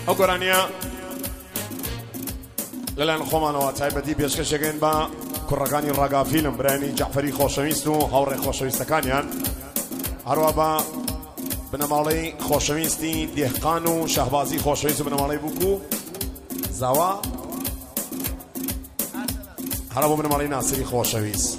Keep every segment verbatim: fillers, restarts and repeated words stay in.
ئەو گۆرانیە لەلایەن خۆمانەوە تایبەتی پێشکەشەکەین بە کوڕەکانی ڕاگافیلم برایانی جەعفەری خۆشەویست و هاوڕێ خۆشەویستەکانیان هەروە بە بنەماڵەی خۆشەویستی دێهقان و شەهبازی خۆشەویست و بنەماڵەی بووکو زاوا هەرە بۆ بنەماڵەی ناسری خۆشەویست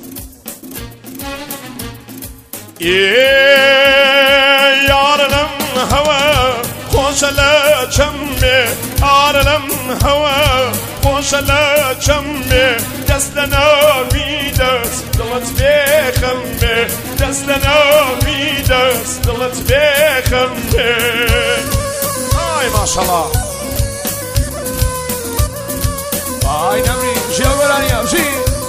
یار لەم هەوە خۆشە لە چەمێ ئارە لەم هەوە خۆشە لە چەمێ دەست لە ناوی دەست دڵت بێخەمێ دەست لە ناوی دەست دڵت بێخەمێ ئای ماشەڵڵا ئای نەمرین ژیان وەرانیە ژی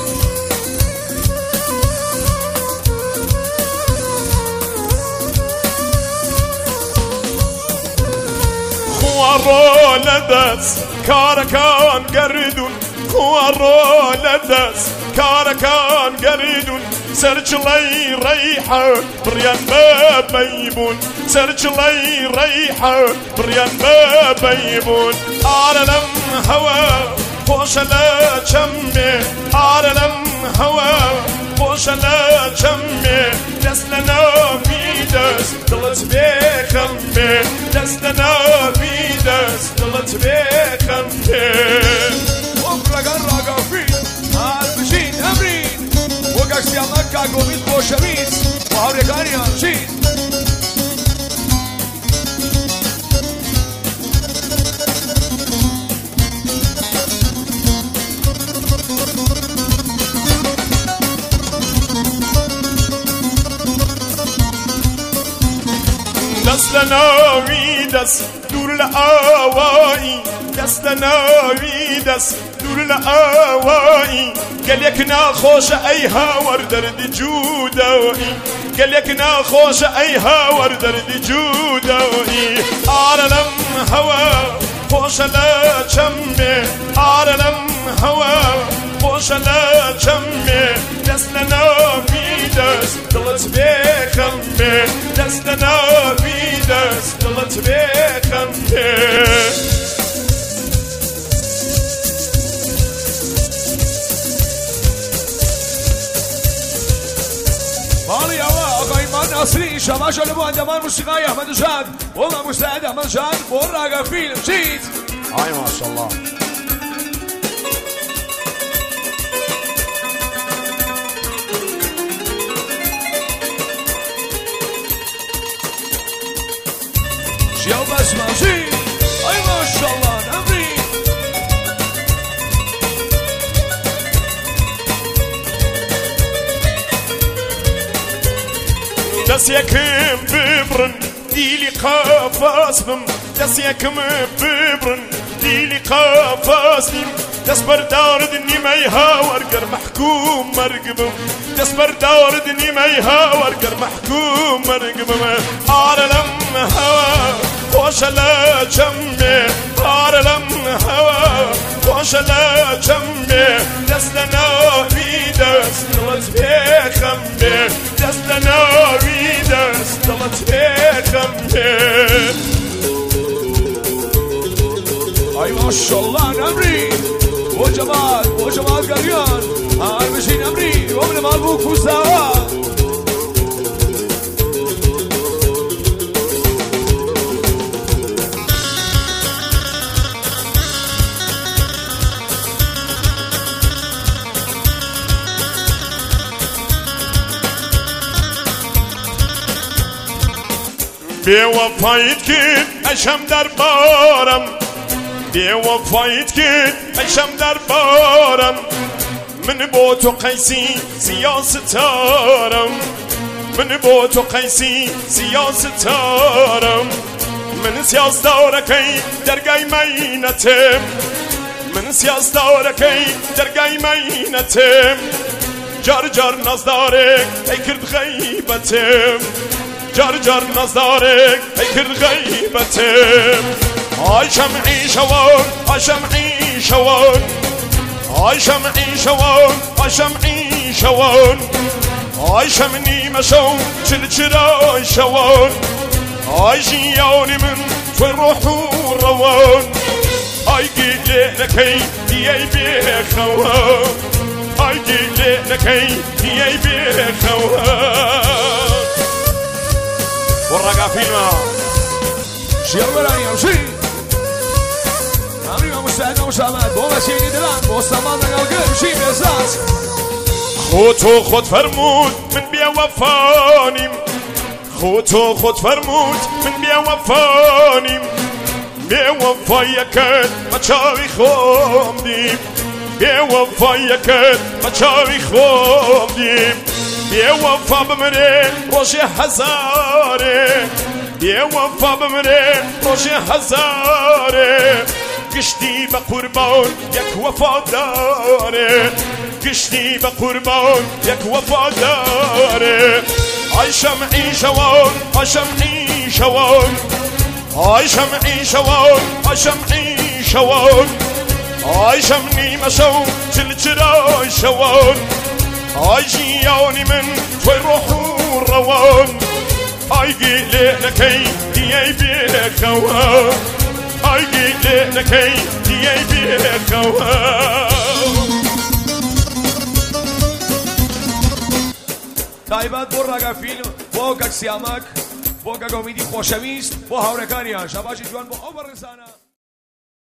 خوارۆ لە دەست کارەکان گەردون خوارۆ لە دەست کارەکان گەردون سەرچڵەی ڕەیحە بڕیان بەبەی بوون سەرچڵەی ڕەیحە بڕیان بەبەی بوون ئارە لەم هەوە خۆشە لە چەمێ ئارە لەم هەوە خۆشە لە چەمێ دەست لە ناوی دەست دڵت بێخەمێ دەست لە ناوی دەست دڵت بێخەمێ وە کوڕەکان ڕاگافیل هەڵبژین ئەمرین وەک ئەکسیامە کاگۆمیز خۆشەویست و هاوڕێکانیان ژین دەست لە ناوی دەست دوور لە ئاوایی دەست لە ناوی دەست دوور لە ئاوایی گەلێک ناخۆشە ئەی هاوەر دەردی جوودەوەی گەلێک ناخۆشە ئەی هاوەر دەردی جوودەوەی ئارە لەم هەوە خۆشە لە چەمێ ئارە لەم هەوە خۆشە لە چەمێ دەست لە ناوی دەست دڵت بێخەمێ دەست لە ناوی دەست دڵت بێخەمێ باڵی ئەوە ئاقای مان ناسری شەماشە لە بۆ ئەندەمان موسیقای ئەحمەد جان وەڵا مستعد ئەحمەد جان بۆ ڕاگەفیلم چیت ئای ماشەڵڵا ژیاو بەسماژی ئای ماشەڵڵا نەمری دەستێکم ببڕن دیلی قافاس بم دەستێکم ببڕن دیلی قافاس بیم دەست بەردارد نیمەی هاوەرگەر مەحکوم مەرگ بم دەست بەردارد نیمەی هاوەرگەر مەحکوم مەرگ بم ئارە لەم هەوە خۆشە لە چەمێ ئارە لەم هەوە خۆشە لە چەمێ دەست لە ناوی دەست دڵت بێخەمێ دەست لە ناوی دەست دڵت بێخەمێ ئای ماشەڵڵا نەمری بۆ جەمال بۆ جەمال گەریان هەڵبژین ئەمری بۆ بنەماڵ بوو کوزاوە بێوەفایت کرد ئەشەم دەربارم بێوەفایت کرد ئەشەم دەربارم من بۆ تۆ قەیسی سیاستارم من بۆ تۆ قەیسی سیاستارم من سیاسدارەکەی دەرگای مەینەتم من سیاسدارەکەی دەرگای مەینەتم جار جار نازدارێک ئەی کرد غەیبەتم جار جار نازدارێک ئەی کرد غەیبەتم ئای شەمعی شەوان ئای شەمعی شەوان ئای شەمعی شەوان ئای شەمعی شەوان ئای شەم نیمە شەو چلچرای شەوان آی جیانی من توی روح و روان آی گله نکی دیای بخوان آی گله نکی دیای بخوان ورقا فیلما شیار برانی همشی امری و مستعد و مشامد با مسیحی دلان با سامان نگل گرم شی بزاز خود و خود فرمود من بیا وفانیم خود و خود فرمود من بیا وفانیم بیا وفای کرد ما چاوی خوندیم بیا وفای کرد ما چاوی خوندیم بیا وفا بمره روش هزاره بیا وفا بمره روش هزاره گشتی به قربان یک وفاداره گشتی به قربان یک وفاداره آی شمعی شوان آی شمعی شوان آی شمعی شوان آی شمعی شوان آی شمعی مشو چل چرای شوان آی جیانی من توی روح و روان آی گله نکی دیای بخوان آی گله نکی دیای بخوان تایبەت بۆ ڕاگەفیلم بۆ گەکسیامەک بۆ گەگۆمیدی خۆشەویست بۆ هاوڕێکانیان شەباشی جوان بۆ ئەو بەڕێزانە